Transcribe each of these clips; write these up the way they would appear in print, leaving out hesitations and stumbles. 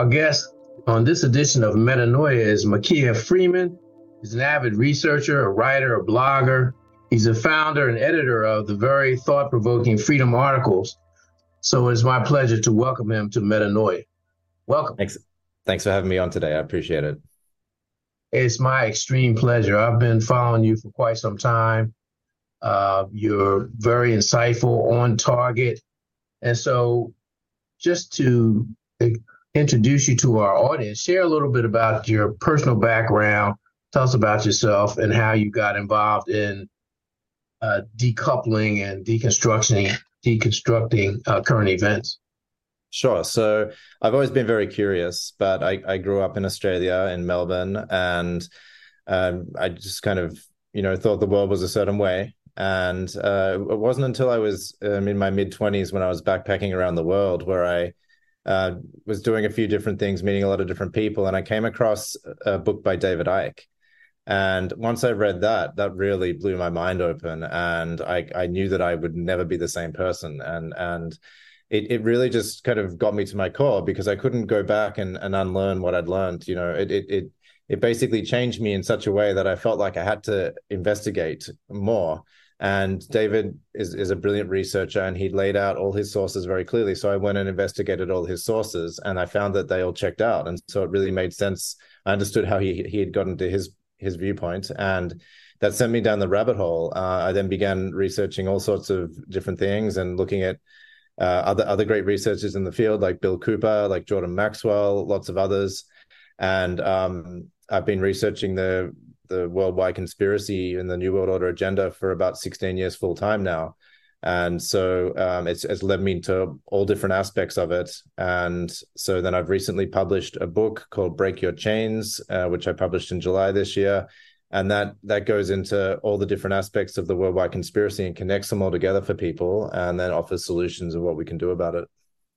Our guest on this edition of Metanoia is Makia Freeman. He's an avid researcher, a writer, a blogger. He's a founder and editor of the very thought-provoking Freedom Articles. So it's my pleasure to welcome him to Metanoia. Welcome. Thanks for having me on today. I appreciate it. It's my extreme pleasure. I've been following you for quite some time. You're very insightful, on target. And so just to introduce you to our audience, share a little bit about your personal background. Tell us about yourself and how you got involved in decoupling and deconstructing current events. Sure. So I've always been very curious, but I grew up in Australia, in Melbourne, and I just kind of, thought the world was a certain way. And it wasn't until I was in my mid-20s when I was backpacking around the world where I was doing a few different things, meeting a lot of different people, and I came across a book by David Icke. And once I read that really blew my mind open, and I knew that I would never be the same person. And it really just kind of got me to my core because I couldn't go back and unlearn what I'd learned. It basically changed me in such a way that I felt like I had to investigate more. And David is a brilliant researcher, and he laid out all his sources very clearly. So I went and investigated all his sources, and I found that they all checked out. And so it really made sense. I understood how he had gotten to his viewpoint, and that sent me down the rabbit hole. I then began researching all sorts of different things and looking at other great researchers in the field, like Bill Cooper, like Jordan Maxwell, lots of others. And I've been researching the worldwide conspiracy and the New World Order agenda for about 16 years full time now. And so it's led me to all different aspects of it. And so then I've recently published a book called Break Your Chains, which I published in July this year. And that goes into all the different aspects of the worldwide conspiracy and connects them all together for people, and then offers solutions of what we can do about it.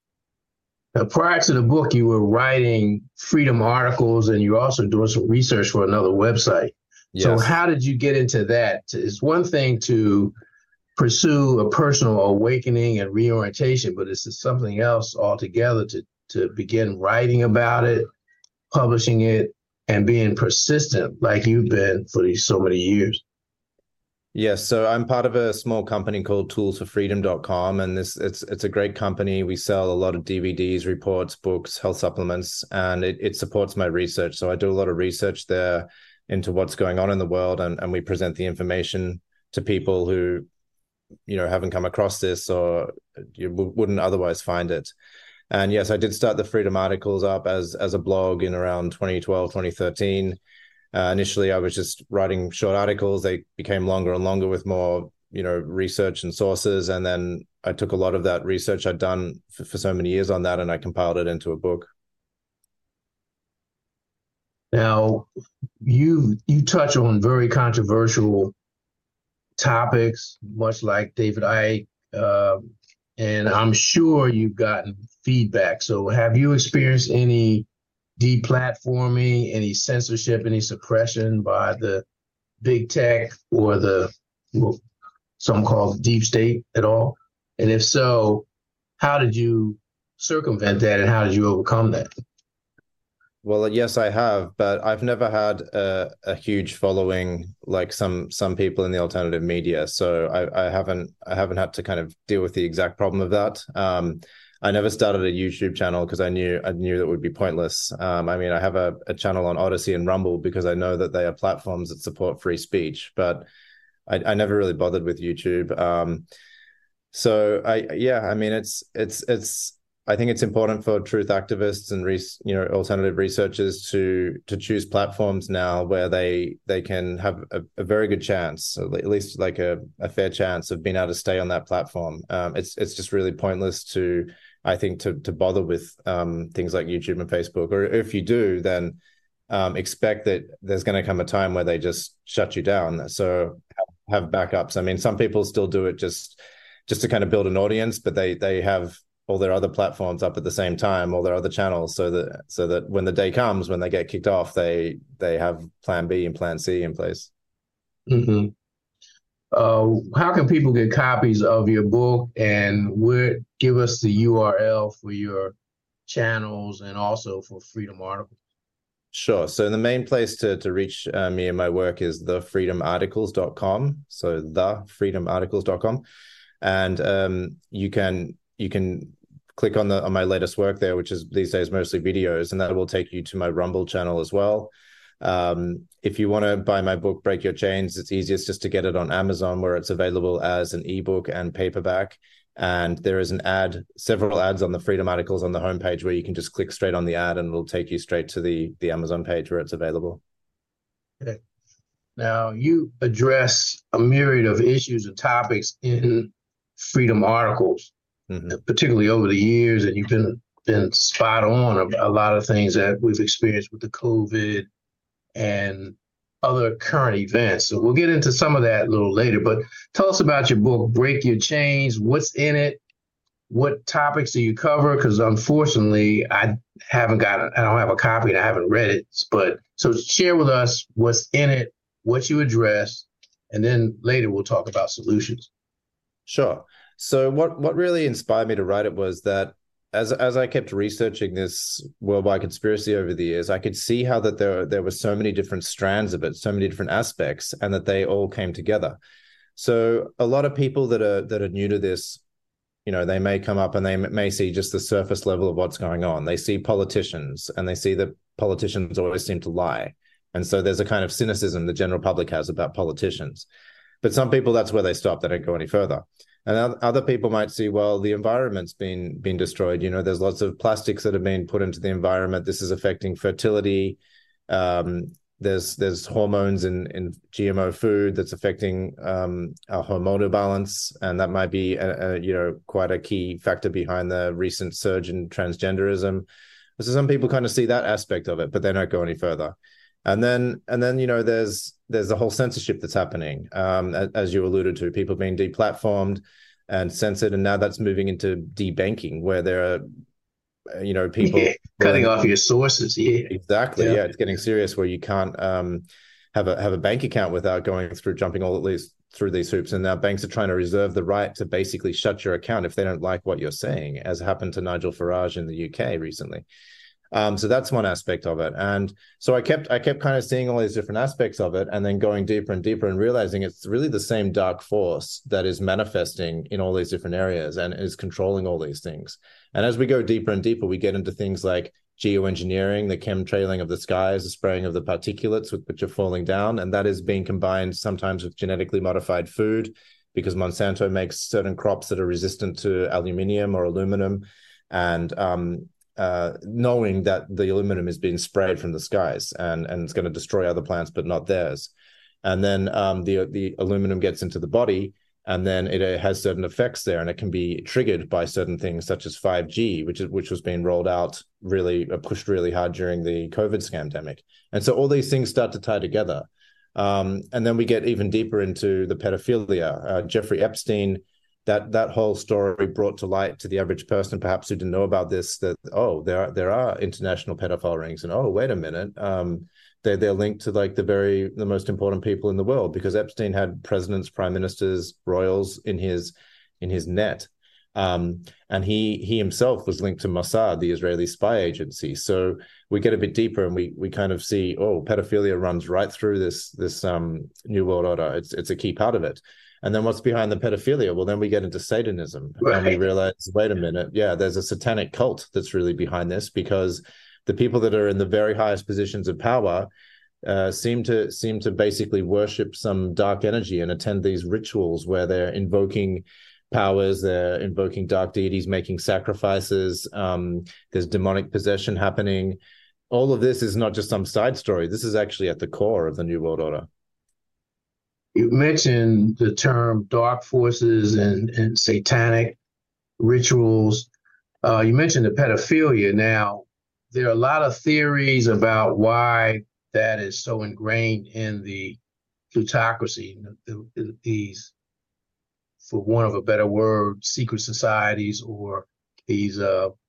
Now, prior to the book, you were writing Freedom Articles, and you're also doing some research for another website. Yes. So how did you get into that? It's one thing to pursue a personal awakening and reorientation, but it's something else altogether to begin writing about it, publishing it, and being persistent like you've been for these so many years. Yes, so I'm part of a small company called toolsforfreedom.com, and it's a great company. We sell a lot of DVDs, reports, books, health supplements, and it supports my research. So I do a lot of research there into what's going on in the world, and we present the information to people who haven't come across this or you wouldn't otherwise find it. And yes, I did start the Freedom Articles up as a blog in around 2012, 2013. Initially, I was just writing short articles. They became longer and longer with more, research and sources. And then I took a lot of that research I'd done for so many years on that, and I compiled it into a book. Now, you touch on very controversial topics, much like David Icke, and I'm sure you've gotten feedback. So have you experienced any deplatforming, any censorship, any suppression by the big tech or some call deep state at all? And if so, how did you circumvent that and how did you overcome that? Well, yes, I have, but I've never had a huge following like some people in the alternative media. So I haven't had to kind of deal with the exact problem of that. I never started a YouTube channel because I knew that would be pointless. I have a channel on Odyssey and Rumble because I know that they are platforms that support free speech, but I never really bothered with YouTube. I think it's important for truth activists and alternative researchers to choose platforms now where they can have a very good chance, at least like a fair chance of being able to stay on that platform. It's just really pointless to bother with things like YouTube and Facebook, or if you do, then expect that there's going to come a time where they just shut you down. So have backups. I mean, some people still do it just to kind of build an audience, but they have all their other platforms up at the same time, all their other channels, so that when the day comes, when they get kicked off, they have plan B and plan C in place. Mm-hmm. How can people get copies of your book, and give us the URL for your channels and also for Freedom articles? Sure. So the main place to reach me and my work is thefreedomarticles.com. So thefreedomarticles.com. And you can click on my latest work there, which is these days mostly videos, and that will take you to my Rumble channel as well. If you want to buy my book, Break Your Chains, it's easiest just to get it on Amazon, where it's available as an ebook and paperback. And there is several ads on the Freedom Articles on the homepage where you can just click straight on the ad and it'll take you straight to the Amazon page where it's available. Okay. Now, you address a myriad of issues and topics in Freedom Articles, particularly over the years, and you've been spot on a lot of things that we've experienced with the COVID and other current events. So we'll get into some of that a little later, but tell us about your book, Break Your Chains. What's in it? What topics do you cover? Because unfortunately, I don't have a copy and I haven't read it. But so share with us what's in it, what you address, and then later we'll talk about solutions. Sure. So what really inspired me to write it was that as I kept researching this worldwide conspiracy over the years, I could see how that there were so many different strands of it, so many different aspects, and that they all came together. So a lot of people that are new to this, they may come up and they may see just the surface level of what's going on. They see politicians and they see that politicians always seem to lie. And so there's a kind of cynicism the general public has about politicians. But some people, that's where they stop. They don't go any further. And other people might see, well, the environment's been destroyed. There's lots of plastics that have been put into the environment. This is affecting fertility. There's hormones in GMO food that's affecting our hormonal balance, and that might be quite a key factor behind the recent surge in transgenderism. So some people kind of see that aspect of it, but they don't go any further. And then there's the whole censorship that's happening, as you alluded to, people being deplatformed and censored, and now that's moving into debanking, where there are people cutting off your sources. Yeah, exactly. Yeah, it's getting serious where you can't have a bank account without jumping all at least through these hoops. And now banks are trying to reserve the right to basically shut your account if they don't like what you're saying, as happened to Nigel Farage in the UK recently. So that's one aspect of it. And so I kept kind of seeing all these different aspects of it, and then going deeper and deeper and realizing it's really the same dark force that is manifesting in all these different areas and is controlling all these things. And as we go deeper and deeper, we get into things like geoengineering, the chemtrailing of the skies, the spraying of the particulates which are falling down. And that is being combined sometimes with genetically modified food, because Monsanto makes certain crops that are resistant to aluminium or aluminum. And knowing that the aluminum is being sprayed from the skies and it's going to destroy other plants, but not theirs. And then the aluminum gets into the body, and then it has certain effects there, and it can be triggered by certain things such as 5G, which was being rolled out pushed really hard during the COVID scamdemic. And so all these things start to tie together. And then we get even deeper into the pedophilia. Jeffrey Epstein, that whole story brought to light to the average person, perhaps who didn't know about this, that, there are international pedophile rings, and wait a minute, they're linked to like the most important people in the world, because Epstein had presidents, prime ministers, royals in his net, and he himself was linked to Mossad, the Israeli spy agency. So we get a bit deeper, and we kind of see, pedophilia runs right through this New World Order. It's a key part of it. And then what's behind the pedophilia? Well, then we get into Satanism, right. And we realize, wait a minute, there's a satanic cult that's really behind this, because the people that are in the very highest positions of power seem to basically worship some dark energy and attend these rituals where they're invoking powers, they're invoking dark deities, making sacrifices. There's demonic possession happening. All of this is not just some side story. This is actually at the core of the New World Order. You mentioned the term dark forces and satanic rituals. You mentioned the pedophilia. Now, there are a lot of theories about why that is so ingrained in the plutocracy, these, for want of a better word, secret societies or these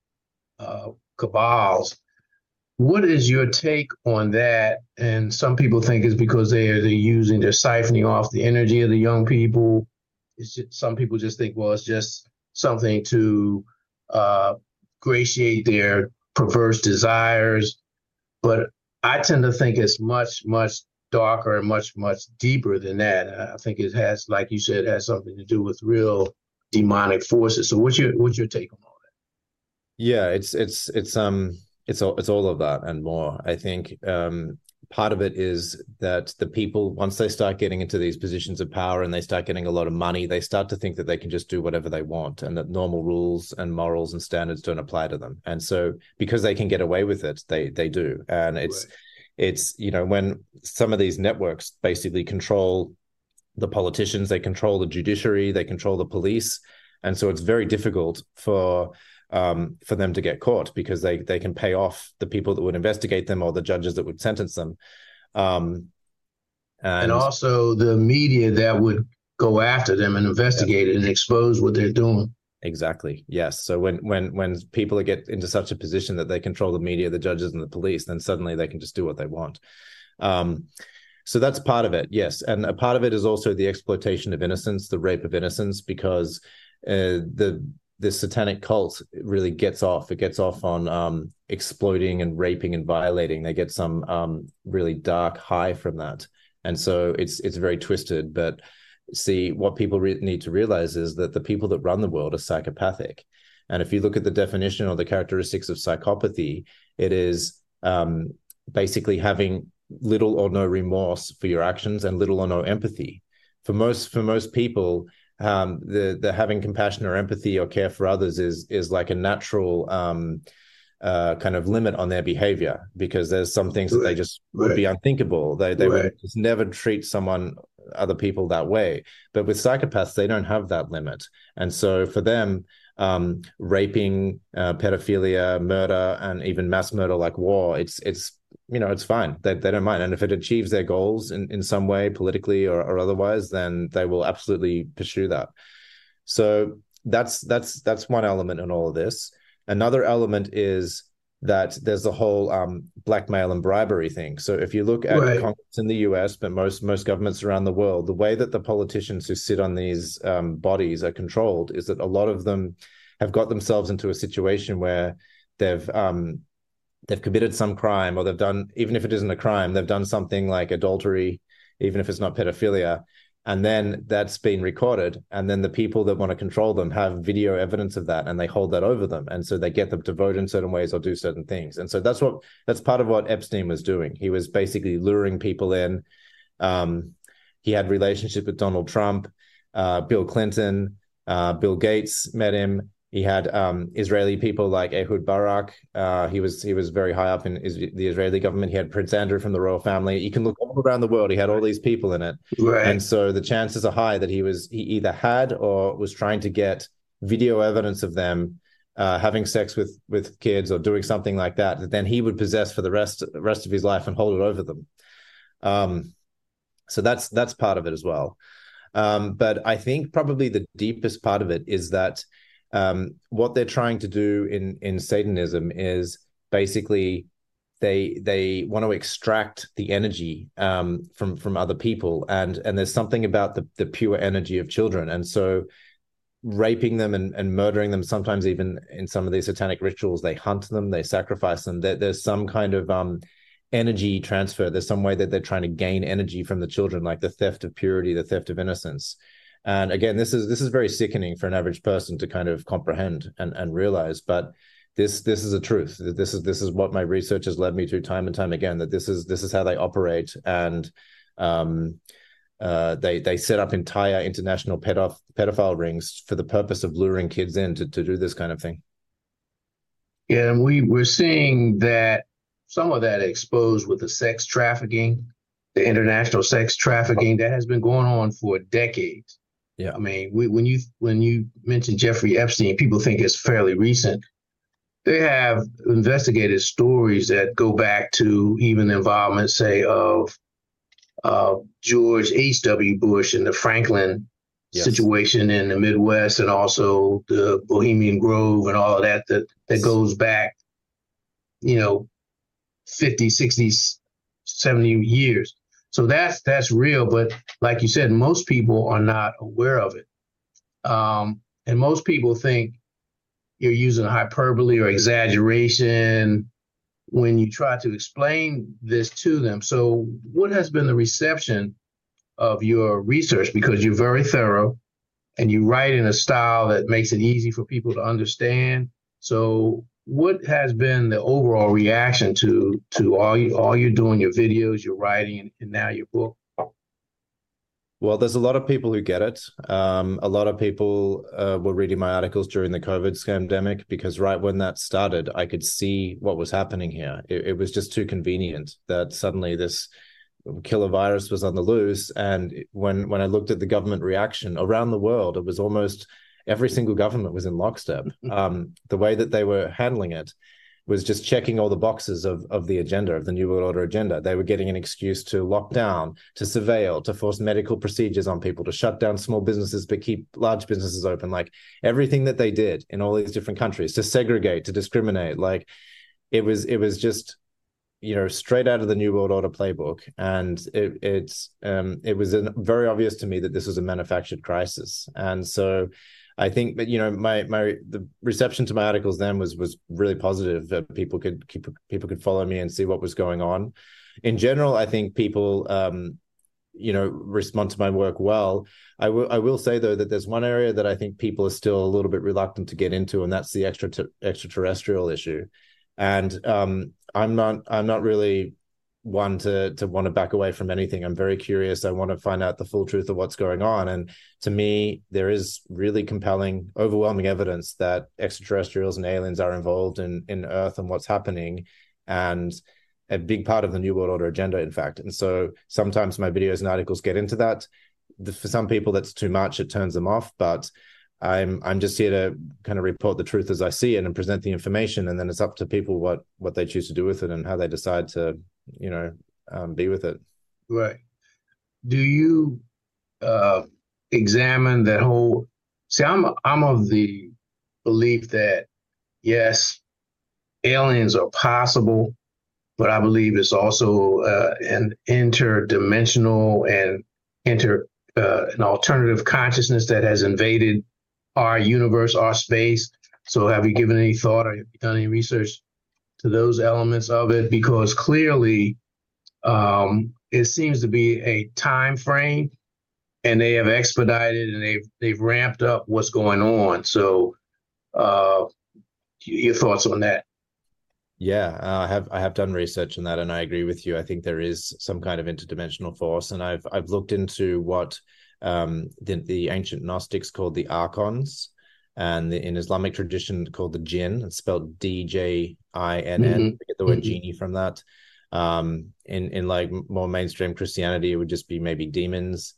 cabals. What is your take on that? And some people think it's because they're siphoning off the energy of the young people. Some people just think, well, it's just something to gratiate their perverse desires. But I tend to think it's much, much darker and much, much deeper than that. I think it has, like you said, has something to do with real demonic forces. So what's your take on all Yeah, it's all of that and more. I think part of it is that the people, once they start getting into these positions of power and they start getting a lot of money, they start to think that they can just do whatever they want and that normal rules and morals and standards don't apply to them. And so because they can get away with it, they do. And that? it's when some of these networks basically control the politicians, they control the judiciary, they control the police. And so it's very difficult for them to get caught because they can pay off the people that would investigate them or the judges that would sentence them. And also the media that would go after them and investigate it and expose what they're doing. Exactly. Yes. So when people get into such a position that they control the media, the judges, and the police, then suddenly they can just do what they want. So that's part of it. Yes, and a part of it is also the exploitation of innocence, the rape of innocence, because the satanic cult really gets off. It gets off on exploiting and raping and violating. They get some really dark high from that, and so it's very twisted. But see, what people need to realize is that the people that run the world are psychopathic, and if you look at the definition or the characteristics of psychopathy, it is basically having little or no remorse for your actions and little or no empathy. For most people, the having compassion or empathy or care for others is like a natural kind of limit on their behavior, because there's some things that they just would be unthinkable. They would just never treat other people that way. But with psychopaths, they don't have that limit. And so for them, raping, pedophilia, murder, and even mass murder like war, it's fine. They don't mind. And if it achieves their goals in some way, politically or otherwise, then they will absolutely pursue that. So that's one element in all of this. Another element is that there's the whole blackmail and bribery thing. So if you look at Congress in the US, but most governments around the world, the way that the politicians who sit on these bodies are controlled is that a lot of them have got themselves into a situation where they've committed some crime, or they've done, even if it isn't a crime, they've done something like adultery, even if it's not pedophilia. And then that's been recorded. And then the people that want to control them have video evidence of that, and they hold that over them. And so they get them to vote in certain ways or do certain things. And so that's part of what Epstein was doing. He was basically luring people in. He had relationships with Donald Trump, Bill Clinton, Bill Gates met him. He had Israeli people like Ehud Barak. He was very high up in the Israeli government. He had Prince Andrew from the royal family. You can look all around the world. He had all these people in it. Right. And so the chances are high that he either had or was trying to get video evidence of them having sex with kids or doing something like that then he would possess for the rest of his life and hold it over them. So that's part of it as well. But I think probably the deepest part of it is that what they're trying to do in Satanism is basically they want to extract the energy from other people, and there's something about the pure energy of children, and so raping them and murdering them, sometimes even in some of these satanic rituals, they hunt them, they sacrifice them. There's some kind of energy transfer. There's some way that they're trying to gain energy from the children, like the theft of purity, the theft of innocence. And again, this is very sickening for an average person to kind of comprehend and realize. But this is a truth. This is what my research has led me to time and time again. That this is how they operate, and they set up entire international pedophile rings for the purpose of luring kids in to do this kind of thing. Yeah, and we're seeing that some of that exposed with the sex trafficking, the international sex trafficking that has been going on for decades. Yeah, I mean, when you mention Jeffrey Epstein, people think it's fairly recent. They have investigated stories that go back to even the involvement, say, of George H.W. Bush and the Franklin situation in the Midwest, and also the Bohemian Grove and all of that goes back, 50, 60, 70 years. So that's real, but like you said, most people are not aware of it. And most people think you're using hyperbole or exaggeration when you try to explain this to them. So, what has been the reception of your research? Because you're very thorough and you write in a style that makes it easy for people to understand. So, what has been the overall reaction to all you're doing, your videos, your writing, and now your book? Well, there's a lot of people who get it. A lot of people were reading my articles during the COVID scamdemic because right when that started, I could see what was happening here. It was just too convenient that suddenly this killer virus was on the loose. And when I looked at the government reaction around the world, it was almost every single government was in lockstep. The way that they were handling it was just checking all the boxes of the agenda, of the New World Order agenda. They were getting an excuse to lock down, to surveil, to force medical procedures on people, to shut down small businesses but keep large businesses open. Like everything that they did in all these different countries, to segregate, to discriminate. Like it was just, straight out of the New World Order playbook. And it was very obvious to me that this was a manufactured crisis. And so I think that the reception to my articles then was really positive. People could follow me and see what was going on. In general, I think people respond to my work well. I will say though that there's one area that I think people are still a little bit reluctant to get into, and that's the extraterrestrial issue. And I'm not really one to want to back away from anything. I'm very curious. I want to find out the full truth of what's going on. And to me, there is really compelling, overwhelming evidence that extraterrestrials and aliens are involved in Earth and what's happening, and a big part of the New World Order agenda, in fact. And so sometimes my videos and articles get into that. For some people, that's too much. It turns them off. But I'm just here to kind of report the truth as I see it and present the information. And then it's up to people what they choose to do with it and how they decide to be with it. Right. Do you examine that whole? See, I'm of the belief that yes, aliens are possible, but I believe it's also an interdimensional and an alternative consciousness that has invaded our universe, our space. So, have you given any thought or have you done any research to those elements of it? Because clearly it seems to be a time frame, and they have expedited and they've ramped up what's going on. So your thoughts on that? Yeah, I have done research on that, and I agree with you. I think there is some kind of interdimensional force, and I've looked into what the ancient Gnostics called the archons, and in Islamic tradition called the jinn. It's spelled Djinn. Mm-hmm. Get the word genie from that. In like more mainstream Christianity, it would just be maybe demons.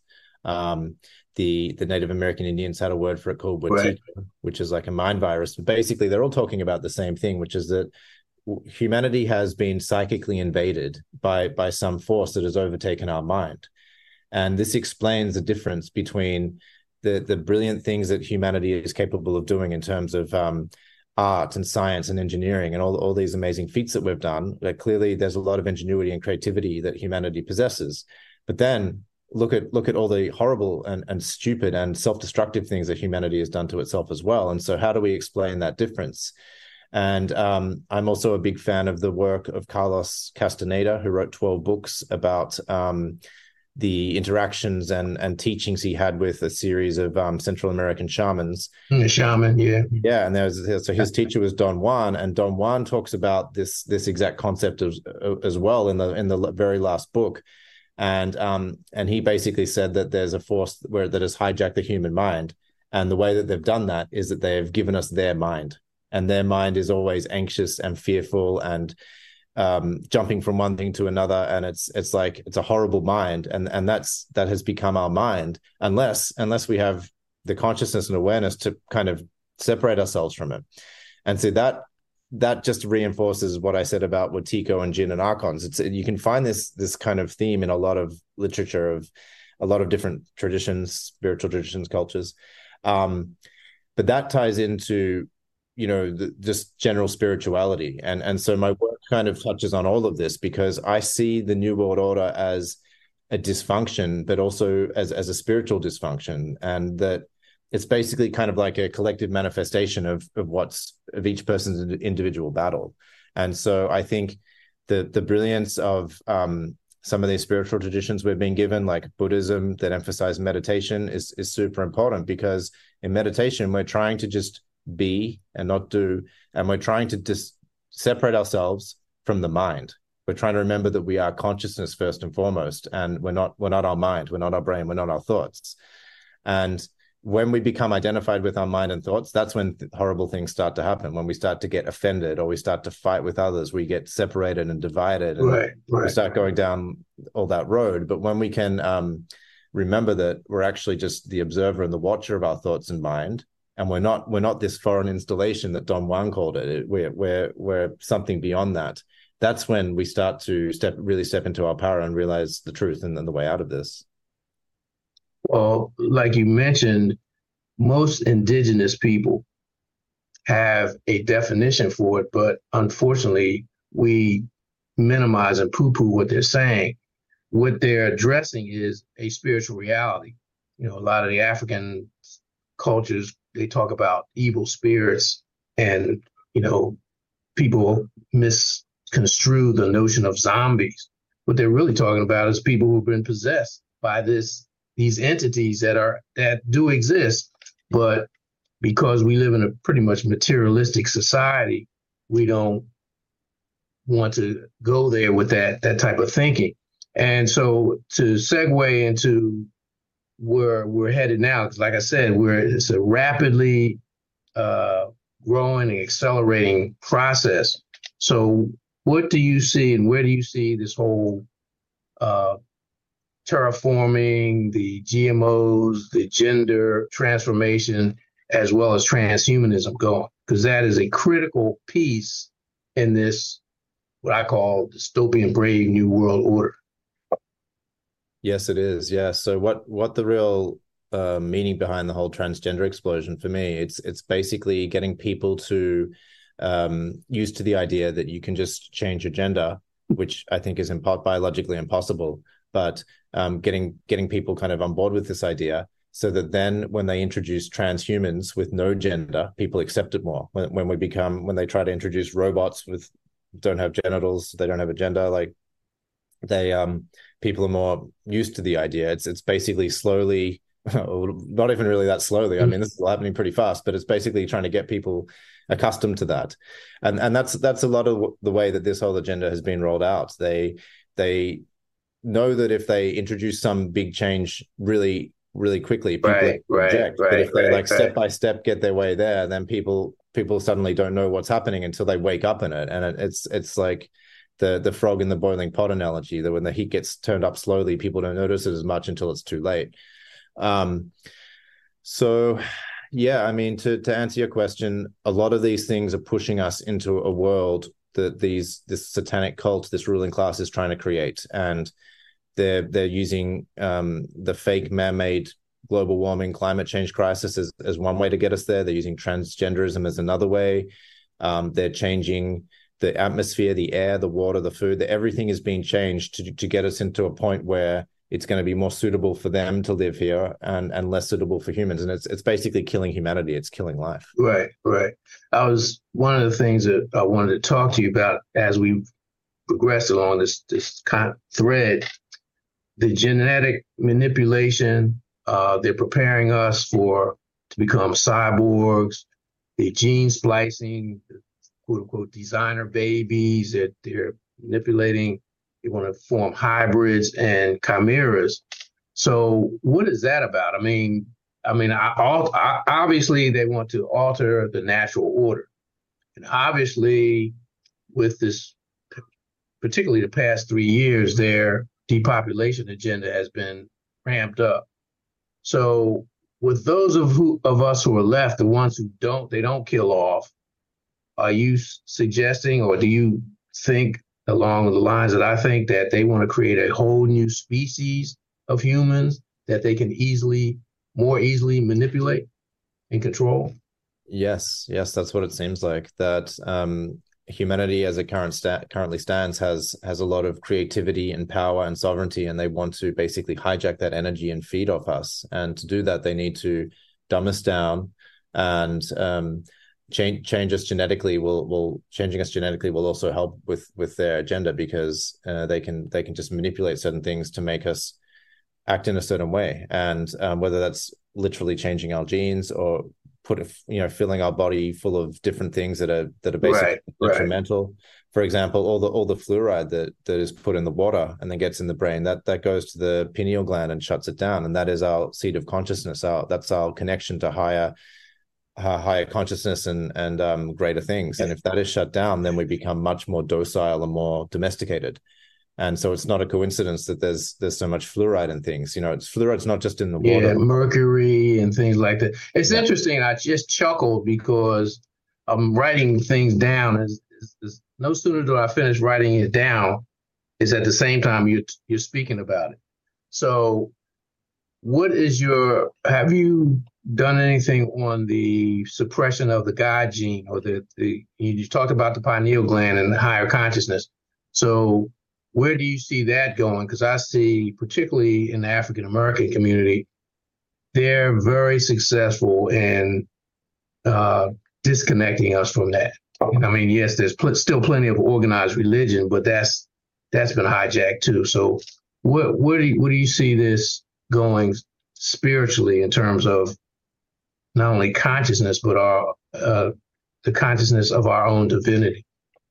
The Native American Indians had a word for it called Wetiko, right, which is like a mind virus. But basically, they're all talking about the same thing, which is that humanity has been psychically invaded by some force that has overtaken our mind. And this explains the difference between the brilliant things that humanity is capable of doing in terms of art and science and engineering and all these amazing feats that we've done. Like clearly there's a lot of ingenuity and creativity that humanity possesses. But then look at all the horrible and stupid and self-destructive things that humanity has done to itself as well. And so how do we explain that difference? And I'm also a big fan of the work of Carlos Castaneda, who wrote 12 books about the interactions and teachings he had with a series of Central American shamans. The shaman, yeah. Yeah, and so his teacher was Don Juan, and Don Juan talks about this exact concept as well in the very last book. And he basically said that there's a force that has hijacked the human mind. And the way that they've done that is that they've given us their mind. And their mind is always anxious and fearful and jumping from one thing to another. And it's like, it's a horrible mind. And that has become our mind, unless we have the consciousness and awareness to kind of separate ourselves from it. And so that just reinforces what I said about Wetiko and Jinn and archons. You can find this kind of theme in a lot of literature of a lot of different traditions, spiritual traditions, cultures. But that ties into just general spirituality. And so my work kind of touches on all of this because I see the New World Order as a dysfunction, but also as a spiritual dysfunction. And that it's basically kind of like a collective manifestation of each person's individual battle. And so I think the brilliance of some of these spiritual traditions we've been given, like Buddhism, that emphasize meditation, is super important, because in meditation we're trying to just be and not do, and we're trying to separate ourselves from the mind. We're trying to remember that we are consciousness first and foremost, and we're not our mind, we're not our brain, we're not our thoughts. And when we become identified with our mind and thoughts, that's when horrible things start to happen. When we start to get offended, or we start to fight with others, we get separated and divided, and we start going down all that road. But when we can remember that we're actually just the observer and the watcher of our thoughts and mind, and we're not this foreign installation that Don Juan called it. We're something beyond that. That's when we start to really step into our power and realize the truth and then the way out of this. Well, like you mentioned, most indigenous people have a definition for it, but unfortunately, we minimize and poo-poo what they're saying. What they're addressing is a spiritual reality. You know, a lot of the African cultures, they talk about evil spirits, and, you know, people misconstrue the notion of zombies. What they're really talking about is people who've been possessed by these entities that do exist, but because we live in a pretty much materialistic society, we don't want to go there with that type of thinking. And so, to segue into where we're headed now, because like I said, it's a rapidly growing and accelerating process. So what do you see, and where do you see this whole terraforming, the GMOs, the gender transformation, as well as transhumanism going? Because that is a critical piece in this, what I call dystopian brave new world order. Yes, it is. Yeah. So what the real meaning behind the whole transgender explosion for me, it's basically getting people to used to the idea that you can just change your gender, which I think is biologically impossible, but getting people kind of on board with this idea, so that then when they introduce transhumans with no gender, people accept it more. When they try to introduce robots with don't have genitals, they don't have a gender, like people are more used to the idea. It's basically slowly, not even really that slowly. I mean, this is happening pretty fast, but it's basically trying to get people accustomed to that. And that's a lot of the way that this whole agenda has been rolled out. They know that if they introduce some big change really, really quickly, people reject. But if they step by step get their way there, then people suddenly don't know what's happening until they wake up in it. And it's like the frog in the boiling pot analogy, that when the heat gets turned up slowly, people don't notice it as much until it's too late. So yeah, I mean, to answer your question, a lot of these things are pushing us into a world that this satanic cult, this ruling class, is trying to create, and they're using the fake man-made global warming, climate change crisis as one way to get us there. They're using transgenderism as another way. They're changing the atmosphere, the air, the water, the food. Everything is being changed to get us into a point where it's going to be more suitable for them to live here and less suitable for humans. And it's basically killing humanity. It's killing life. Right. One of the things that I wanted to talk to you about as we progressed along this kind of thread, the genetic manipulation. They're preparing us to become cyborgs, the gene splicing, quote unquote designer babies that they're manipulating. They want to form hybrids and chimeras. So what is that about? I mean, obviously they want to alter the natural order, and obviously with this, particularly the past 3 years, their depopulation agenda has been ramped up. So with those of us who are left, the ones who don't kill off, are you suggesting, or do you think along the lines that I think, that they want to create a whole new species of humans that they can more easily manipulate and control? Yes, that's what it seems like. That humanity, as it currently stands, has a lot of creativity and power and sovereignty, and they want to basically hijack that energy and feed off us. And to do that, they need to dumb us down, and change us genetically will changing us genetically will also help with their agenda, because they can just manipulate certain things to make us act in a certain way, and whether that's literally changing our genes or filling our body full of different things that are basically detrimental. For example, all the fluoride that is put in the water and then gets in the brain, that goes to the pineal gland and shuts it down, and that is our seat of consciousness. That's our connection to higher consciousness and greater things. And if that is shut down, then we become much more docile and more domesticated. And so it's not a coincidence that there's so much fluoride in things. Fluoride's not just in the water. Yeah, mercury and things like that. It's interesting. I just chuckled because I'm writing things down. No sooner do I finish writing it down, is at the same time you're speaking about it. So have you done anything on the suppression of the God gene, or you talked about the pineal gland and the higher consciousness. So where do you see that going? Because I see, particularly in the African American community, they're very successful in disconnecting us from that. I mean, yes, there's still plenty of organized religion, but that's been hijacked too. So where do you see this going spiritually, in terms of not only consciousness, but the consciousness of our own divinity?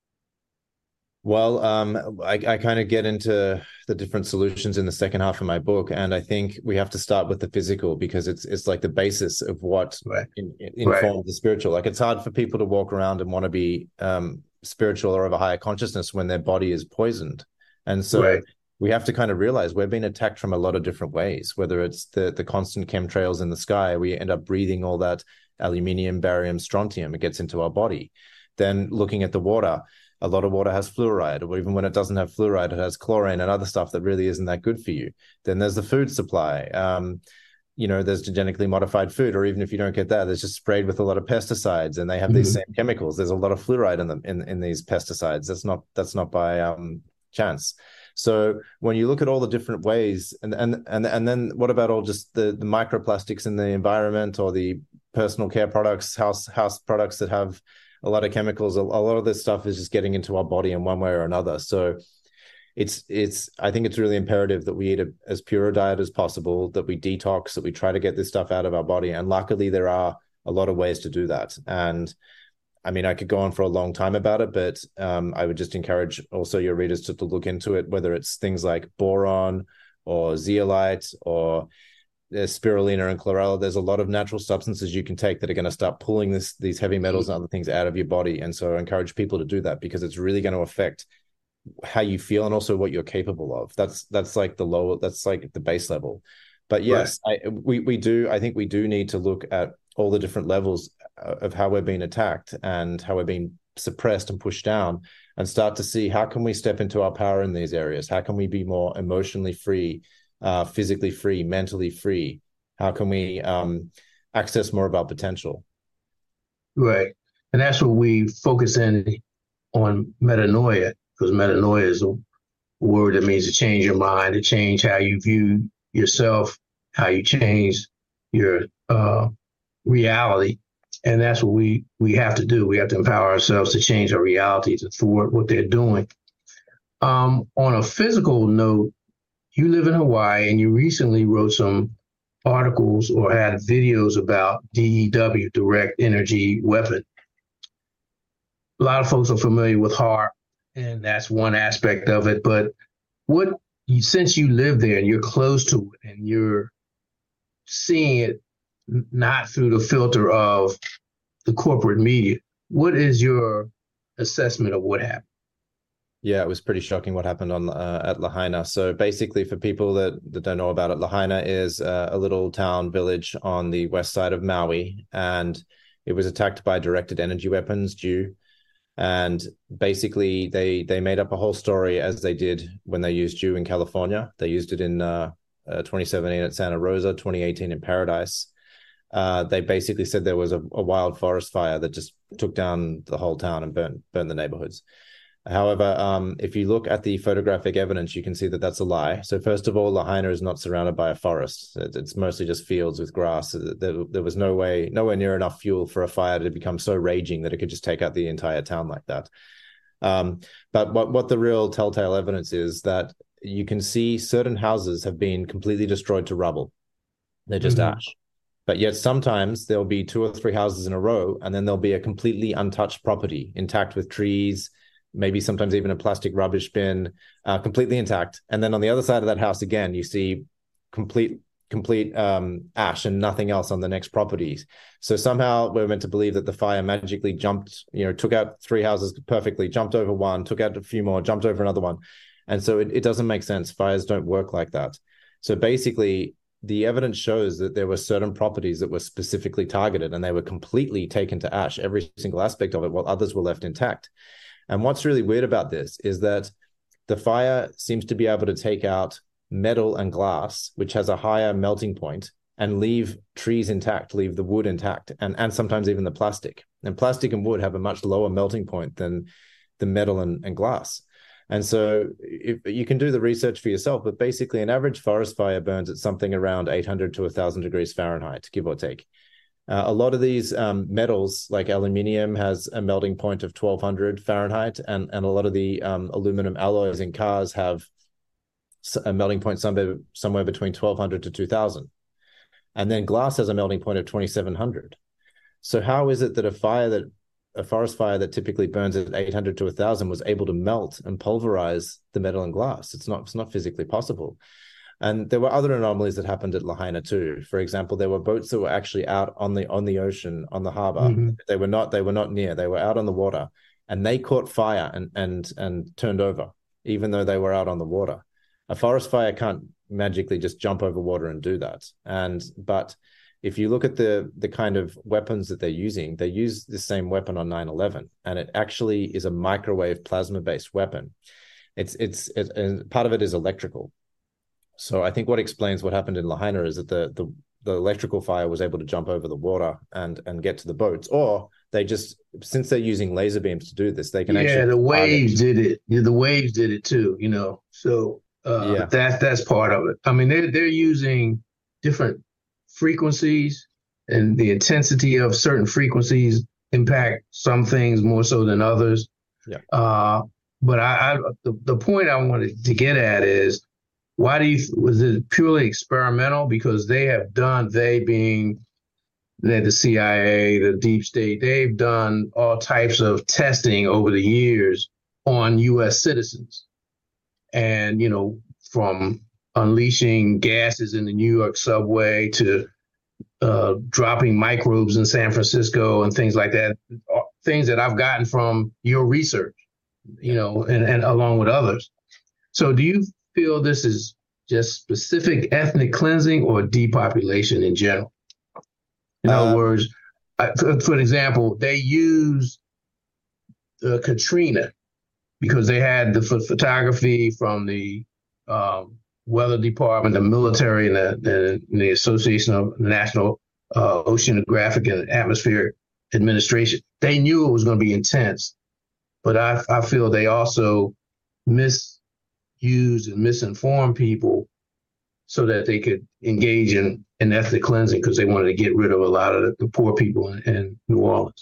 Well, I kind of get into the different solutions in the second half of my book, and I think we have to start with the physical, because it's like the basis of what informs the spiritual. Like, it's hard for people to walk around and want to be spiritual or of a higher consciousness when their body is poisoned. And so we have to kind of realize we're being attacked from a lot of different ways, whether it's the constant chemtrails in the sky. We end up breathing all that aluminium, barium, strontium. It gets into our body. Then looking at the water, a lot of water has fluoride, or even when it doesn't have fluoride, it has chlorine and other stuff that really isn't that good for you. Then there's the food supply. There's genetically modified food, or even if you don't get that, there's just sprayed with a lot of pesticides, and they have these same chemicals. There's a lot of fluoride in them in these pesticides. That's not by chance. So when you look at all the different ways, and then what about all just the microplastics in the environment, or the personal care products, house products that have a lot of chemicals? A lot of this stuff is just getting into our body in one way or another. So I think it's really imperative that we eat as pure a diet as possible, that we detox, that we try to get this stuff out of our body. And luckily there are a lot of ways to do that. And I mean, I could go on for a long time about it, but I would just encourage also your readers to look into it, whether it's things like boron or zeolite or spirulina and chlorella. There's a lot of natural substances you can take that are going to start pulling these heavy metals and other things out of your body. And so I encourage people to do that, because it's really going to affect how you feel and also what you're capable of. That's like the base level. But yes, I think we do need to look at all the different levels of how we're being attacked and how we're being suppressed and pushed down, and start to see how can we step into our power in these areas. How can we be more emotionally free, physically free, mentally free? How can we access more of our potential? Right. And that's what we focus in on metanoia, because metanoia is a word that means to change your mind, to change how you view yourself, how you change your reality. And that's what we have to do. We have to empower ourselves to change our reality, to thwart what they're doing. On a physical note, you live in Hawaii, and you recently wrote some articles or had videos about DEW, direct energy weapon. A lot of folks are familiar with HAARP, and that's one aspect of it. But since you live there and you're close to it and you're seeing it not through the filter of the corporate media, what is your assessment of what happened? Yeah, it was pretty shocking what happened at Lahaina. So basically, for people that don't know about it, Lahaina is a little town village on the west side of Maui, and it was attacked by directed energy weapons, DEW. And basically, they made up a whole story, as they did when they used DEW in California. They used it in 2017 at Santa Rosa, 2018 in Paradise. They basically said there was a wild forest fire that just took down the whole town and burnt the neighborhoods. However, if you look at the photographic evidence, you can see that that's a lie. So first of all, Lahaina is not surrounded by a forest. It's mostly just fields with grass. There was nowhere near enough fuel for a fire to become so raging that it could just take out the entire town like that. But what the real telltale evidence is that you can see certain houses have been completely destroyed to rubble. They're just Mm-hmm. ash. But yet sometimes there'll be 2 or 3 houses in a row, and then there'll be a completely untouched property, intact with trees, maybe sometimes even a plastic rubbish bin, completely intact. And then on the other side of that house, again, you see complete ash and nothing else on the next properties. So somehow we're meant to believe that the fire magically jumped, took out 3 houses perfectly, jumped over one, took out a few more, jumped over another one. And so it doesn't make sense. Fires don't work like that. So basically, the evidence shows that there were certain properties that were specifically targeted and they were completely taken to ash, every single aspect of it, while others were left intact. And what's really weird about this is that the fire seems to be able to take out metal and glass, which has a higher melting point, and leave trees intact, leave the wood intact, and sometimes even the plastic. And plastic and wood have a much lower melting point than the metal and glass. And so if you can do the research for yourself, but basically an average forest fire burns at something around 800 to 1,000 degrees Fahrenheit, give or take. A lot of these metals, like aluminium, has a melting point of 1,200 Fahrenheit, and a lot of the aluminum alloys in cars have a melting point somewhere between 1,200 to 2,000. And then glass has a melting point of 2,700. So how is it that a forest fire that typically burns at 800 to 1,000 was able to melt and pulverize the metal and glass? It's not physically possible. And there were other anomalies that happened at Lahaina too. For example, there were boats that were actually out on the ocean, on the harbor. Mm-hmm. They were not near. They were out on the water, and they caught fire and turned over, even though they were out on the water. A forest fire can't magically just jump over water and do that. But if you look at the kind of weapons that they're using, they use the same weapon on 9/11, and it actually is a microwave plasma-based weapon. And part of it is electrical. So I think what explains what happened in Lahaina is that the electrical fire was able to jump over the water and get to the boats, or they just, since they're using laser beams to do this, they can actually. Yeah, the waves did it. Yeah, the waves did it too. So Yeah. that's part of it. I mean, they're using different frequencies, and the intensity of certain frequencies impact some things more so than others. Yeah. But the point I wanted to get at is, was it purely experimental? Because they being the CIA, the deep state, they've done all types of testing over the years on U.S. citizens. And, from unleashing gases in the New York subway to dropping microbes in San Francisco and things like that, things that I've gotten from your research, and along with others. So do you feel this is just specific ethnic cleansing or depopulation in general? In other words, for example, they used Katrina because they had the photography from the weather department, the military, and the Association of National Oceanographic and Atmospheric Administration. They knew it was going to be intense, but I feel they also misuse and misinform people so that they could engage in ethnic cleansing because they wanted to get rid of a lot of the poor people in New Orleans.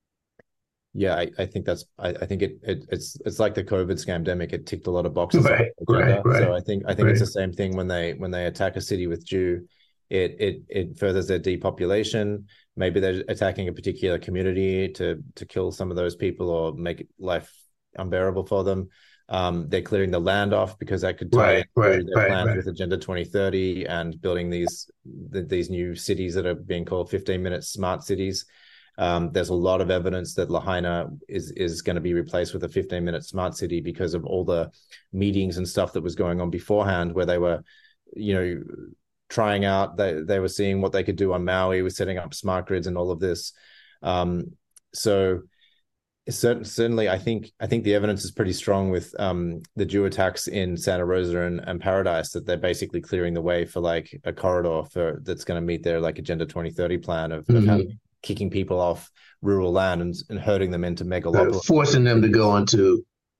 Yeah, I think I think it's like the COVID scamdemic. It ticked a lot of boxes. Right. So I think it's the same thing when they attack a city with Jew. It furthers their depopulation. Maybe they're attacking a particular community to kill some of those people or make life unbearable for them. They're clearing the land off because that could tie their plans with Agenda 2030 and building these new cities that are being called 15-minute smart cities. There's a lot of evidence that Lahaina is going to be replaced with a 15-minute smart city because of all the meetings and stuff that was going on beforehand, where they were, trying out. They were seeing what they could do on Maui, with setting up smart grids and all of this. So certainly, I think the evidence is pretty strong with the Jew attacks in Santa Rosa and Paradise, that they're basically clearing the way for like a corridor that's going to meet their like Agenda 2030 plan of kicking people off rural land and herding them into megalopolis, forcing them to go into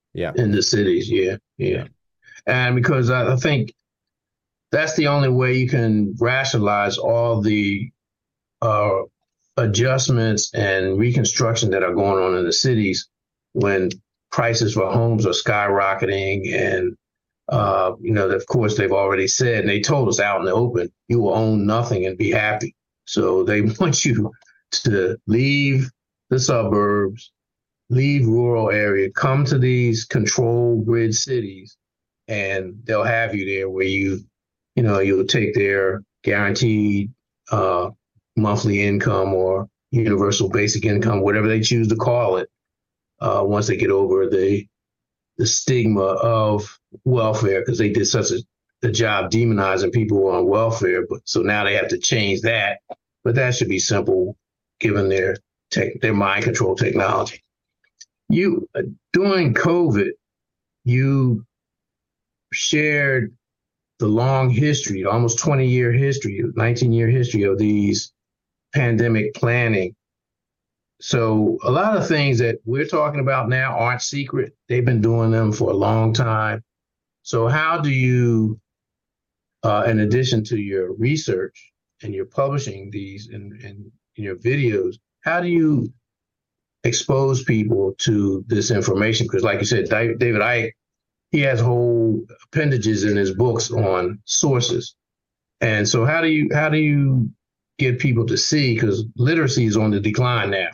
Yeah. in the cities. Yeah, yeah. Yeah. And because I think that's the only way you can rationalize all the uh, adjustments and reconstruction that are going on in the cities when prices for homes are skyrocketing. And of course, they've already said, and they told us out in the open, you will own nothing and be happy. So they want you to leave the suburbs, leave rural area, come to these controlled grid cities, and they'll have you there where you'll take their guaranteed monthly income or universal basic income, whatever they choose to call it, once they get over the stigma of welfare, because they did such a job demonizing people who are on welfare. But so now they have to change that. But that should be simple, given their mind control technology. You During COVID, you shared the long history, almost 20-year history, 19-year history of these pandemic planning. So a lot of things that we're talking about now aren't secret. They've been doing them for a long time. So how do you, in addition to your research and your publishing these in your videos, how do you expose people to this information? Because like you said, David Icke, he has whole appendages in his books on sources. And so how do you get people to see, because literacy is on the decline now?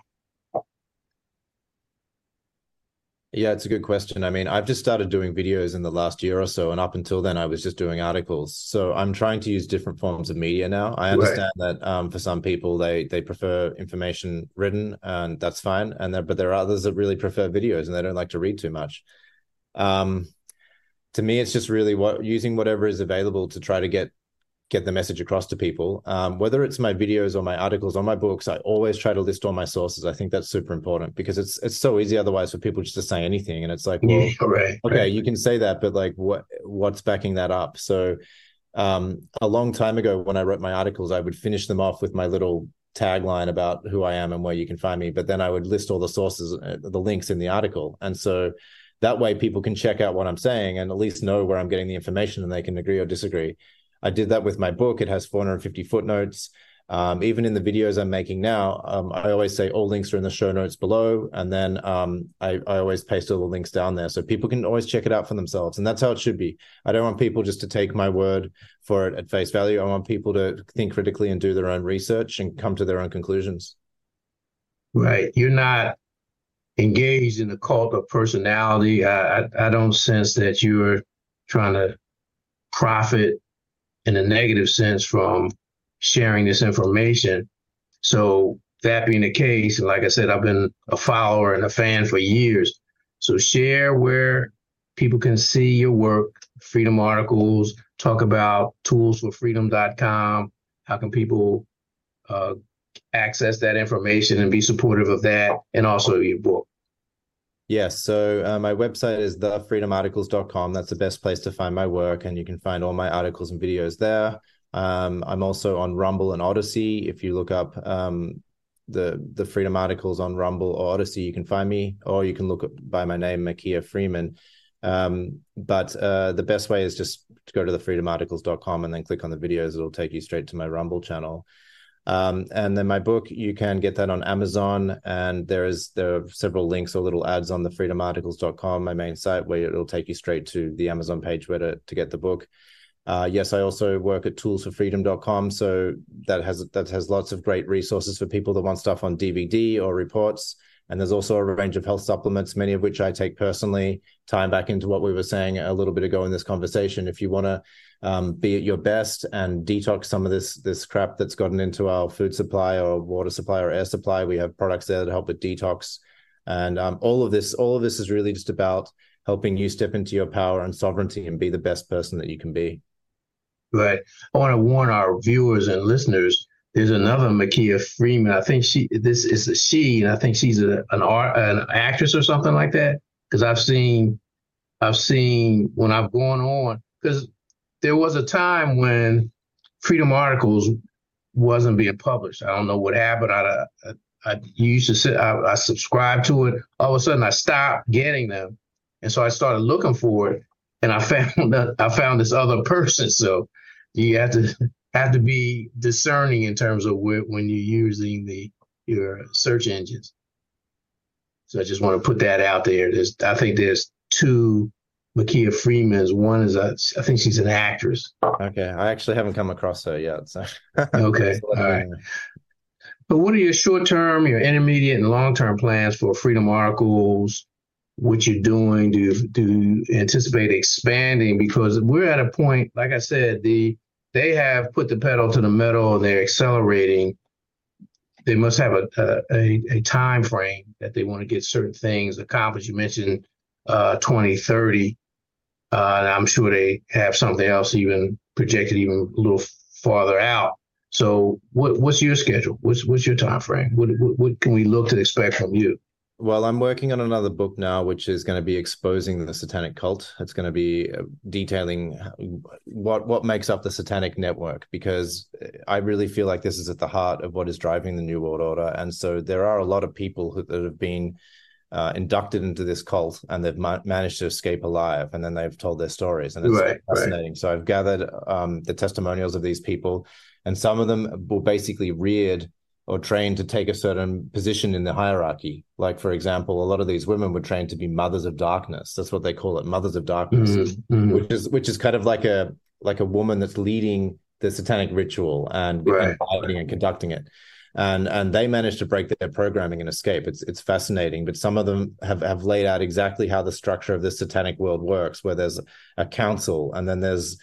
Yeah, it's a good question. I mean, I've just started doing videos in the last year or so, and up until then, I was just doing articles. So I'm trying to use different forms of media now. I understand that for some people, they prefer information written, and that's fine. But there are others that really prefer videos, and they don't like to read too much. To me, it's just really using whatever is available to try to get the message across to people. Whether it's my videos or my articles or my books, I always try to list all my sources. I think that's super important, because it's so easy otherwise for people just to say anything. And it's like, well, okay, you can say that, but like what's backing that up? So a long time ago, when I wrote my articles, I would finish them off with my little tagline about who I am and where you can find me. But then I would list all the sources, the links in the article. And so that way people can check out what I'm saying and at least know where I'm getting the information, and they can agree or disagree. I did that with my book. It has 450 footnotes. Even in the videos I'm making now, I always say all links are in the show notes below. And then I always paste all the links down there so people can always check it out for themselves. And that's how it should be. I don't want people just to take my word for it at face value. I want people to think critically and do their own research and come to their own conclusions. Right. You're not engaged in a cult of personality. I don't sense that you're trying to profit in a negative sense from sharing this information. So that being the case, and like I said, I've been a follower and a fan for years. So share where people can see your work, Freedom Articles, talk about toolsforfreedom.com. How can people access that information and be supportive of that, and also your book? Yes. So my website is thefreedomarticles.com. That's the best place to find my work, and you can find all my articles and videos there. I'm also on Rumble and Odyssey. If you look up the Freedom Articles on Rumble or Odyssey, you can find me, or you can look up by my name, Makia Freeman. But the best way is just to go to thefreedomarticles.com and then click on the videos. It'll take you straight to my Rumble channel. And then my book, you can get that on Amazon, and there are several links or little ads on thefreedomarticles.com, my main site, where it'll take you straight to the Amazon page where to get the book. Yes, I also work at toolsforfreedom.com, so that has lots of great resources for people that want stuff on DVD or reports. And there's also a range of health supplements, many of which I take personally, tying back into what we were saying a little bit ago in this conversation. If you want to be at your best and detox some of this crap that's gotten into our food supply or water supply or air supply, we have products there that help with detox. And all of this is really just about helping you step into your power and sovereignty and be the best person that you can be. Right. I want to warn our viewers and listeners, there's another Makia Freeman. I think this is a she, and I think she's an actress or something like that. Because I've seen when I've gone on, because there was a time when Freedom Articles wasn't being published. I don't know what happened. I used to I subscribed to it. All of a sudden, I stopped getting them, And so I started looking for it, and I found this other person. So you have to be discerning in terms of when you're using your search engines. So I just want to put that out there. I think there's two Micaiah Freemans. One is I think she's an actress. Okay, I actually haven't come across her yet. So Okay, all right. But what are your short-term, your intermediate, and long-term plans for Freedom Articles? What you're doing? Do you anticipate expanding? Because we're at a point, like I said, they have put the pedal to the metal. They're accelerating. They must have a time frame that they want to get certain things accomplished. You mentioned 2030. I'm sure they have something else even projected even a little farther out. So what's your schedule? What's your time frame? What can we look to expect from you? Well, I'm working on another book now, which is going to be exposing the satanic cult. It's going to be detailing what makes up the satanic network, because I really feel like this is at the heart of what is driving the New World Order. And so there are a lot of people that have been inducted into this cult, and they've managed to escape alive, and then they've told their stories, and it's fascinating. Right. So I've gathered the testimonials of these people, and some of them were basically reared or trained to take a certain position in the hierarchy. Like, for example, a lot of these women were trained to be mothers of darkness. That's what they call it, mothers of darkness, which is kind of like a woman that's leading the satanic ritual and guiding and conducting it. And they managed to break their programming and escape. It's fascinating. But some of them have laid out exactly how the structure of this satanic world works, where there's a council, and then there's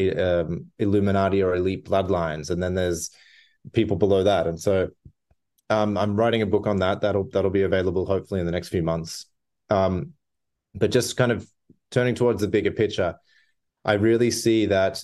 Illuminati or elite bloodlines, and then there's people below that. And so I'm writing a book on that. That'll be available hopefully in the next few months. But just kind of turning towards the bigger picture, I really see that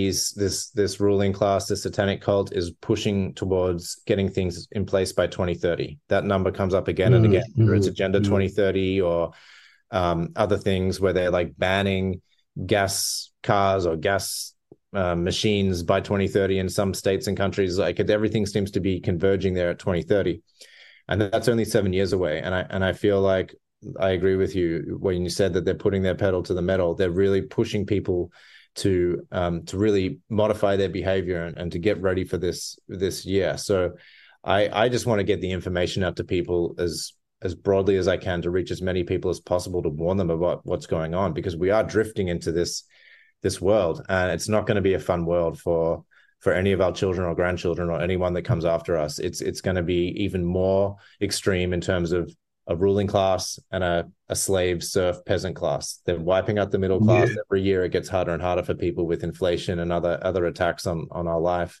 this ruling class, this satanic cult, is pushing towards getting things in place by 2030. That number comes up again and again. Whether it's Agenda 2030 or other things where they're like banning gas cars or gas machines by 2030 in some states and countries. Like, everything seems to be converging there at 2030, and that's only 7 years away. And I feel like I agree with you when you said that they're putting their pedal to the metal. They're really pushing people to really modify their behavior and to get ready for this year. So I just want to get the information out to people as broadly as I can, to reach as many people as possible, to warn them about what's going on, because we are drifting into this world, and it's not going to be a fun world for any of our children or grandchildren or anyone that comes after us. It's going to be even more extreme in terms of a ruling class and a slave, serf, peasant class. They're wiping out the middle class. Every year it gets harder and harder for people with inflation and other attacks on our life.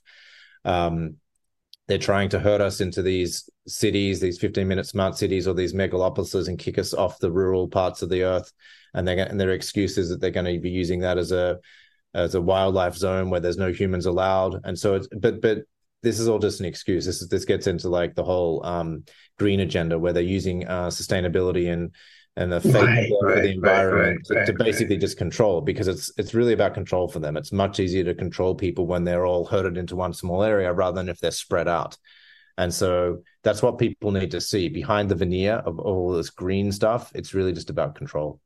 They're trying to herd us into these cities, these 15-minute smart cities, or these megalopolises, and kick us off the rural parts of the earth. And their excuse is that they're going to be using that as a wildlife zone where there's no humans allowed. And so but this is all just an excuse. This gets into like the whole green agenda, where they're using sustainability and the fake for the environment to basically just control, because it's really about control for them. It's much easier to control people when they're all herded into one small area rather than if they're spread out. And so that's what people need to see behind the veneer of all this green stuff. It's really just about control.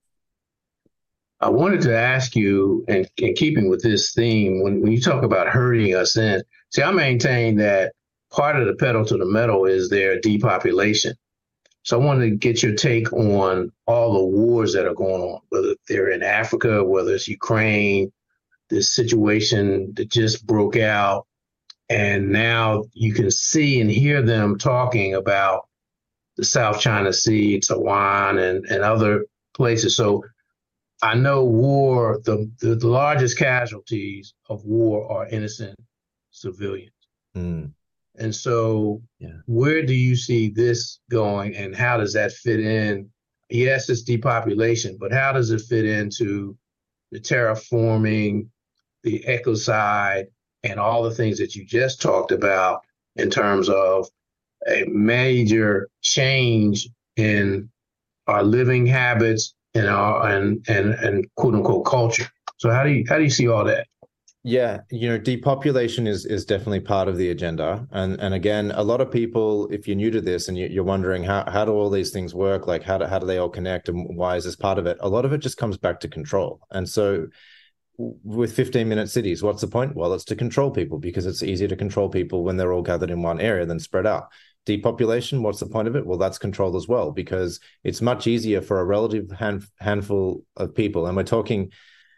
I wanted to ask you, and in keeping with this theme, when you talk about herding us in, see, I maintain that part of the pedal to the metal is their depopulation. So I wanted to get your take on all the wars that are going on, whether they're in Africa, whether it's Ukraine, this situation that just broke out. And now you can see and hear them talking about the South China Sea, Taiwan, and other places. So I know war, the largest casualties of war are innocent civilians. And so where do you see this going, and how does that fit in? Yes, it's depopulation, but how does it fit into the terraforming, the ecocide, and all the things that you just talked about in terms of a major change in our living habits and our and quote unquote culture? So how do you see all that? Yeah, depopulation is definitely part of the agenda. And again, a lot of people, if you're new to this and you're wondering how do all these things work, like how do they all connect and why is this part of it? A lot of it just comes back to control. And so with 15-minute cities, what's the point? Well, it's to control people because it's easier to control people when they're all gathered in one area than spread out. Depopulation, what's the point of it? Well, that's control as well, because it's much easier for a relative handful of people. And we're talking,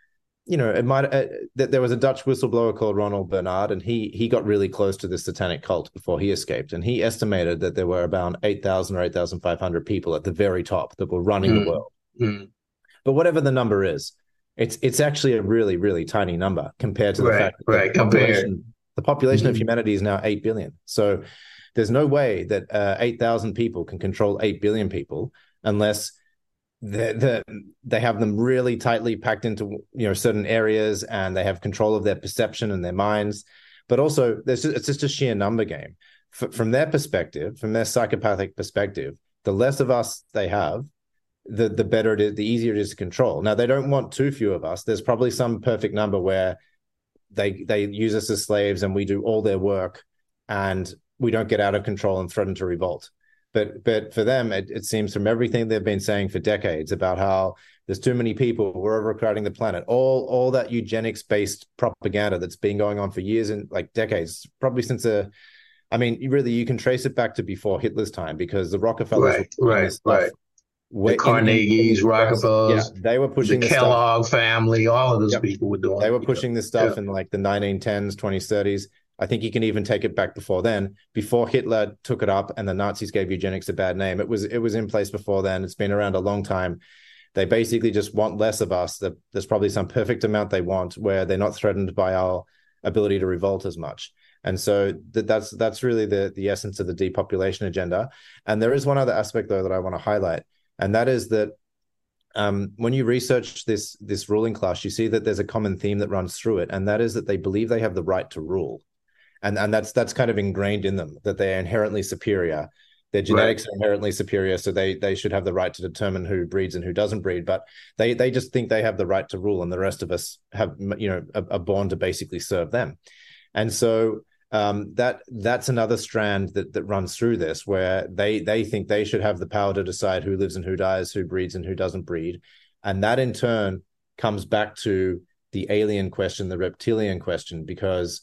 it might there was a Dutch whistleblower called Ronald Bernard, and he got really close to the satanic cult before he escaped, and he estimated that there were about 8,000 or 8,500 people at the very top that were running the world. But whatever the number is, it's actually a really, really tiny number compared to the fact that the population of humanity is now 8 billion. So there's no way that 8,000 people can control 8 billion people unless they have them really tightly packed into certain areas, and they have control of their perception and their minds. But also, it's just a sheer number game. From their perspective, from their psychopathic perspective, the less of us they have, the better it is, the easier it is to control. Now, they don't want too few of us. There's probably some perfect number where they use us as slaves and we do all their work and we don't get out of control and threaten to revolt. But for them, it seems from everything they've been saying for decades about how there's too many people, we're overcrowding the planet, all that eugenics-based propaganda that's been going on for years and like decades, probably since really you can trace it back to before Hitler's time, because the Rockefellers right. The Carnegies, Rockefellers, they were pushing the Kellogg family, all of those people were doing. They were pushing this stuff in like the 1910s, 20s, 30s. I think you can even take it back before then, before Hitler took it up and the Nazis gave eugenics a bad name. It was in place before then. It's been around a long time. They basically just want less of us. There's probably some perfect amount they want where they're not threatened by our ability to revolt as much. And so that's really the essence of the depopulation agenda. And there is one other aspect, though, that I want to highlight. And that is that when you research this ruling class, you see that there's a common theme that runs through it. And that is that they believe they have the right to rule. And that's kind of ingrained in them, that they are inherently superior. Their genetics are inherently superior, so they should have the right to determine who breeds and who doesn't breed. But they just think they have the right to rule, and the rest of us are born to basically serve them. And so that's another strand that runs through this, where they think they should have the power to decide who lives and who dies, who breeds and who doesn't breed. And that in turn comes back to the alien question, the reptilian question, because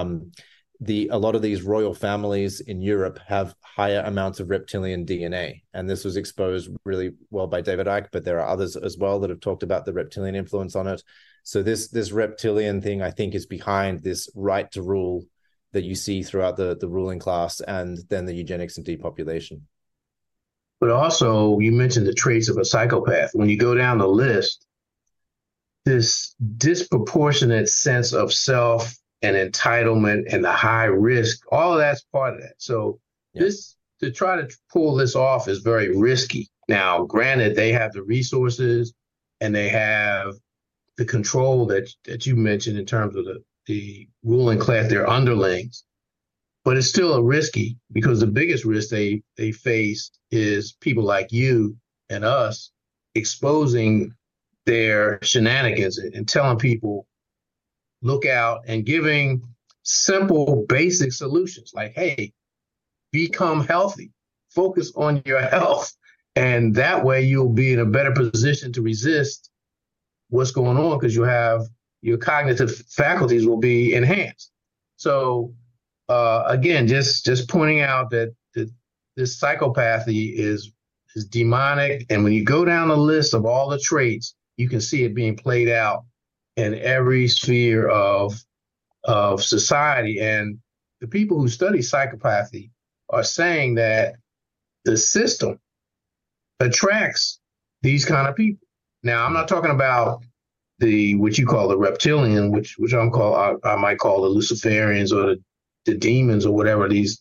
a lot of these royal families in Europe have higher amounts of reptilian DNA. And this was exposed really well by David Icke, but there are others as well that have talked about the reptilian influence on it. So this reptilian thing, I think, is behind this right to rule that you see throughout the ruling class, and then the eugenics and depopulation. But also, you mentioned the traits of a psychopath. When you go down the list, this disproportionate sense of self and entitlement and the high risk, all of that's part of that. So this, to try to pull this off, is very risky. Now, granted, they have the resources and they have the control that you mentioned in terms of the ruling class, their underlings, but it's still a risky, because the biggest risk they face is people like you and us exposing their shenanigans and telling people, look out, and giving simple, basic solutions like, hey, become healthy, focus on your health. And that way you'll be in a better position to resist what's going on, because you have your cognitive faculties will be enhanced. So again, just pointing out that this psychopathy is demonic. And when you go down the list of all the traits, you can see it being played out in every sphere of society. And the people who study psychopathy are saying that the system attracts these kind of people. Now, I'm not talking about what you call the reptilian, which I might call the Luciferians or the demons or whatever, these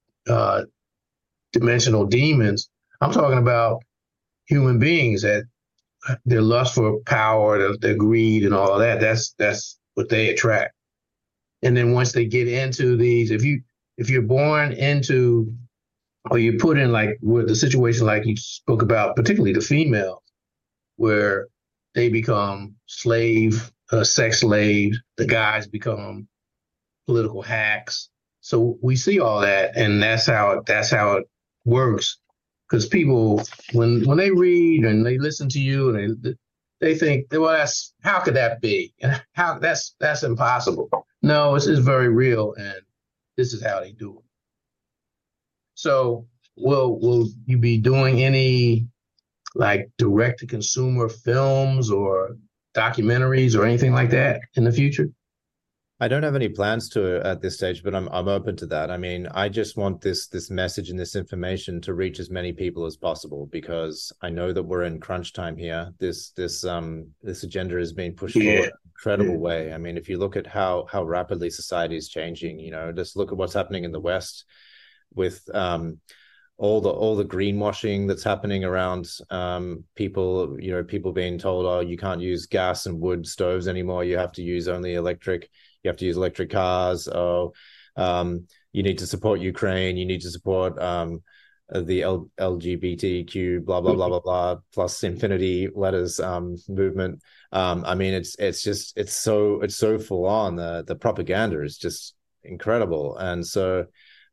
dimensional demons. I'm talking about human beings, that their lust for power, their greed and all of that, that's what they attract. And then once they get into these, if you're born into, or you're put in like with the situation like you spoke about, particularly the females, where they become slave sex slaves. The guys become political hacks. So we see all that, and that's how it works. Because people, when they read and they listen to you, and they think, well, that's how could that be? How that's impossible. No, it's very real, and this is how they do it. So, will you be doing any like direct to consumer films or documentaries or anything like that in the future? I don't have any plans to at this stage, but I'm open to that. I mean, I just want this message and this information to reach as many people as possible because I know that we're in crunch time here. This agenda is being pushed forward in an incredible way. I mean, if you look at how rapidly society is changing, just look at what's happening in the West with all the greenwashing that's happening around people, people being told, oh, you can't use gas and wood stoves anymore. You have to use only electric. You have to use electric cars. Oh, you need to support Ukraine. You need to support the LGBTQ, blah, blah, blah, blah, blah, plus infinity letters movement. I mean, it's so full on. The propaganda is just incredible. And so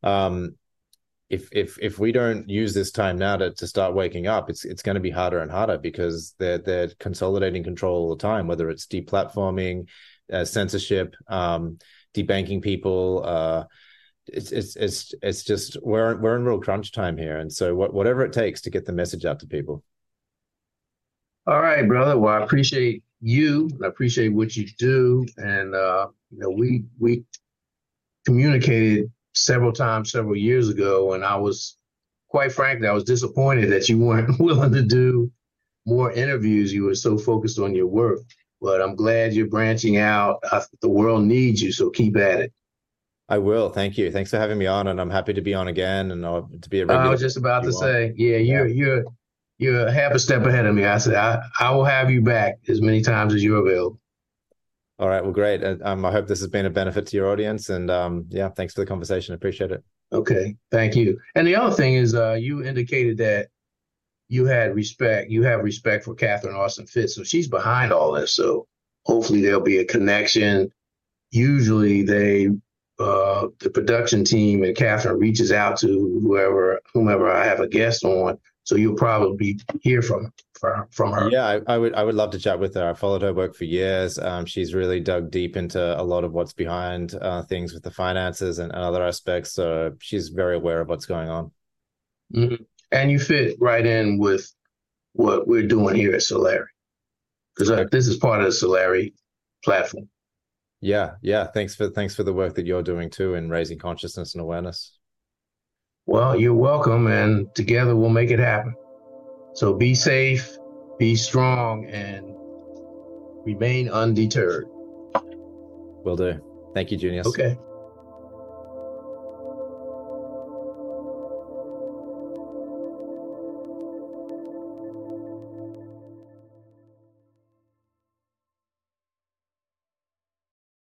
if we don't use this time now to start waking up, it's going to be harder and harder because they're consolidating control all the time, whether it's deplatforming, censorship, debanking people. It's just we're in real crunch time here, and so whatever it takes to get the message out to people. All right, brother. Well, I appreciate you. I appreciate what you do, and we communicated several times several years ago, and quite frankly, I was disappointed that you weren't willing to do more interviews. You were so focused on your work. But I'm glad you're branching out. The world needs you, so keep at it. I will. Thank you. Thanks for having me on, and I'm happy to be on again and to be a regular. I was just about to say, you're half a step ahead of me. I said I will have you back as many times as you're available. All right. Well, great. I hope this has been a benefit to your audience, and thanks for the conversation. I appreciate it. Okay, thank you. And the other thing is, you indicated that you have respect for Catherine Austin Fitts, so she's behind all this. So hopefully there'll be a connection. Usually the production team and Catherine reaches out to whomever I have a guest on. So you'll probably hear from her. Yeah, I would love to chat with her. I followed her work for years. She's really dug deep into a lot of what's behind things with the finances and other aspects. So she's very aware of what's going on. Mm-hmm. And you fit right in with what we're doing here at Solari, because this is part of the Solari platform. Yeah. Thanks for the work that you're doing too in raising consciousness and awareness. Well, you're welcome, and together we'll make it happen. So be safe, be strong, and remain undeterred. Will do. Thank you, Junius. Okay.